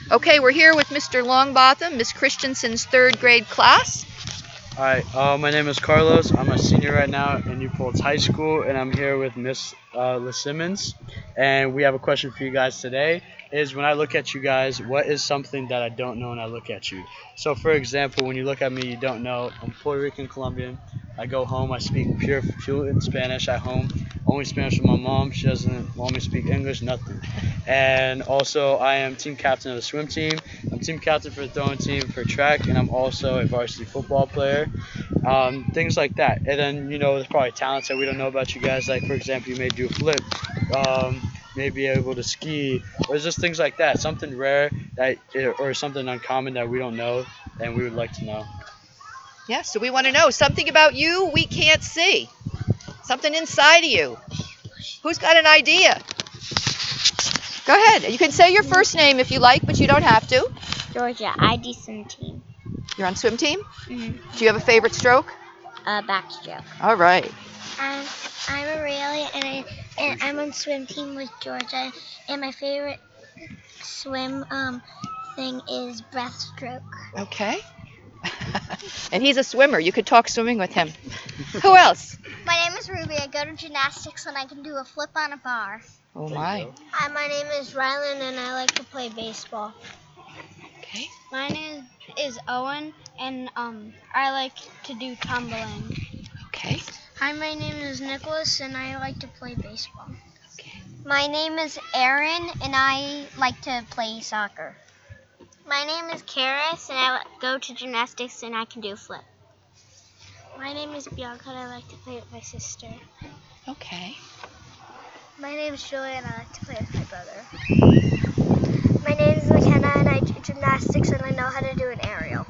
Okay, we're here with Mr. Longbotham, Miss Christensen's third grade class. Hi, my name is Carlos. I'm a senior right now in New Paltz High School, and I'm here with Miss LeSimmons. And we have a question for you guys today. Is when I look at you guys, what is something that I don't know when I look at you? So, for example, when you look at me, you don't know I'm Puerto Rican Colombian. I go home, I speak pure fluent Spanish at home. Only Spanish with my mom. She doesn't want me to speak English, nothing. And also, I am team captain of the swim team. I'm team captain for the throwing team for track, and I'm also a varsity football player. Things like that. And then, there's probably talents that we don't know about you guys. Like, for example, you may do a flip, may be able to ski, or just things like that. Something rare or something uncommon that we don't know and we would like to know. Yeah, so we want to know something about you we can't see. Something inside of you. Who's got an idea? Go ahead. You can say your first name if you like, but you don't have to. Georgia, I do swim team. You're on swim team? Mm-hmm. Do you have a favorite stroke? Backstroke. All right. I'm Aurelia, and I'm on swim team with Georgia. And my favorite swim thing is breaststroke. Okay. And he's a swimmer. You could talk swimming with him. Who else? My name is Ruby. I go to gymnastics, and I can do a flip on a bar. Oh, my. Hi, my name is Rylan, and I like to play baseball. Okay. My name is Owen, and I like to do tumbling. Okay. Hi, my name is Nicholas, and I like to play baseball. Okay. My name is Aaron, and I like to play soccer. My name is Karis, and I go to gymnastics, and I can do a flip. My name is Bianca, and I like to play with my sister. Okay. My name is Julia, and I like to play with my brother. My name is McKenna, and I do gymnastics, and I know how to do an aerial.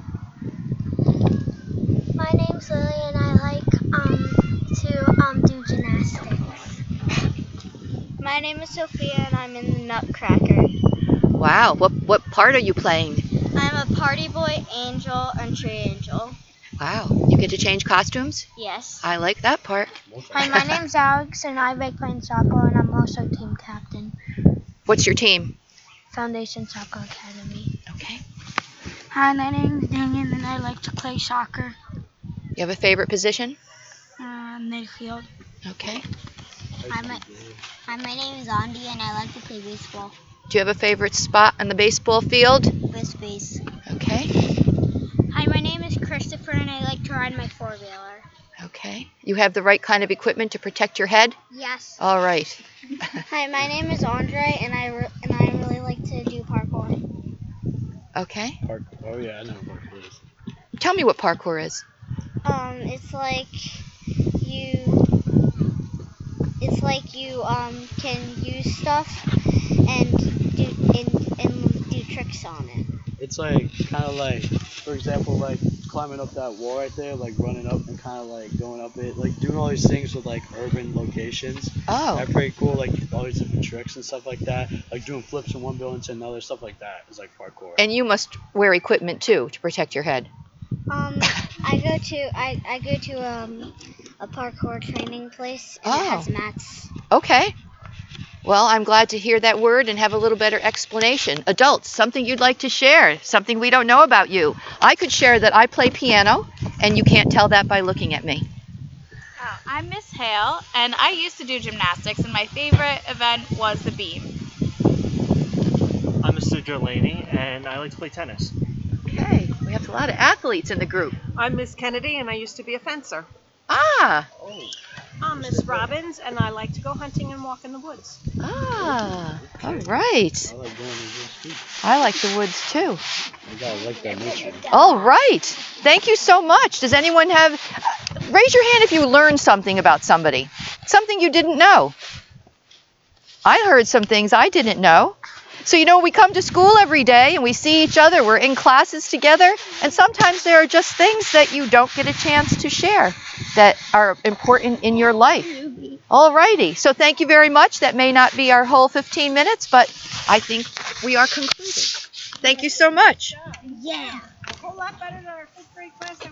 My name's Lily, and I like to do gymnastics. My name is Sophia, and I'm in the Nutcracker. Wow. What part are you playing? I'm a party boy, angel, and tree angel. Wow. You get to change costumes? Yes. I like that part. Hi, my name's Alex, and I like playing soccer, and I'm also team captain. What's your team? Foundation Soccer Academy. Okay. Hi, my name's Damien, and I like to play soccer. You have a favorite position? Midfield. Okay. Hi, my name is Andy, and I like to play baseball. Do you have a favorite spot on the baseball field? First base. Okay. Hi, my name is Christopher, and I like to ride my four-wheeler. Okay. You have the right kind of equipment to protect your head? Yes. All right. Hi, my name is Andre, and I really like to do parkour. Okay. Oh, yeah, I know what parkour is. Tell me what parkour is. It's like you can use stuff and do tricks on it. It's like kind of like, for example, like climbing up that wall right there, like running up and kind of like going up it, like doing all these things with like urban locations. Oh. That's pretty cool, like all these different tricks and stuff like that, like doing flips from one building to another, stuff like that is like parkour. And you must wear equipment too to protect your head. I go to a parkour training place, and it has mats. Okay. Well, I'm glad to hear that word and have a little better explanation. Adults, something you'd like to share, something we don't know about you. I could share that I play piano, and you can't tell that by looking at me. I'm Miss Hale, and I used to do gymnastics, and my favorite event was the beam. I'm Mr. Delaney, and I like to play tennis. Okay, we have a lot of athletes in the group. I'm Miss Kennedy, and I used to be a fencer. Ah. I'm Miss Robbins, and I like to go hunting and walk in the woods. Ah. All right. I like going to the street. I like the woods too. You gotta like that nature. All right. Thank you so much. Does anyone have... raise your hand if you learned something about somebody. Something you didn't know. I heard some things I didn't know. So, we come to school every day and we see each other. We're in classes together. And sometimes there are just things that you don't get a chance to share that are important in your life. All righty. So thank you very much. That may not be our whole 15 minutes, but I think we are concluded. Thank you so much. Yeah. A whole lot better than our fifth grade class.